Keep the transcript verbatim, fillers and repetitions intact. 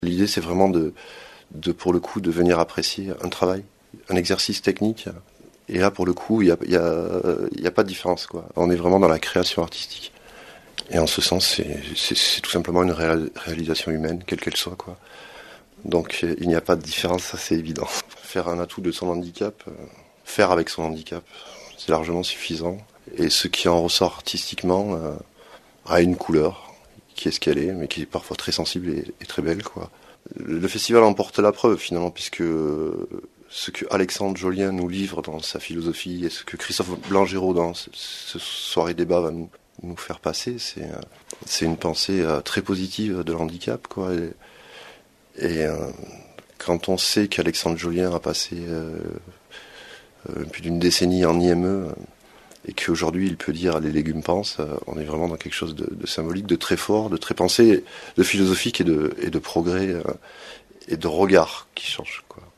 L'idée, c'est vraiment de, de, pour le coup, de venir apprécier un travail, un exercice technique. Et là, pour le coup, il n'y a, y a, y a pas de différence, quoi. On est vraiment dans la création artistique. Et en ce sens, c'est, c'est, c'est tout simplement une réal, réalisation humaine, quelle qu'elle soit, quoi. Donc, il n'y a pas de différence, ça c'est évident. Faire un atout de son handicap, euh, faire avec son handicap, c'est largement suffisant. Et ce qui en ressort artistiquement euh, a une couleur, qui est ce qu'elle est, mais qui est parfois très sensible et, et très belle, quoi. Le festival en porte la preuve, finalement, puisque ce que Alexandre Jolien nous livre dans sa philosophie et ce que Christophe Blangerot dans ce, ce soirée débat va nous, nous faire passer, c'est, c'est une pensée euh, très positive de l'handicap, quoi. Et, et euh, quand on sait qu'Alexandre Jolien a passé euh, euh, plus d'une décennie en I M E, euh, et qu'aujourd'hui il peut dire les légumes pensent, euh, on est vraiment dans quelque chose de, de symbolique, de très fort, de très pensé, de philosophique et de, et de progrès euh, et de regard qui change, quoi.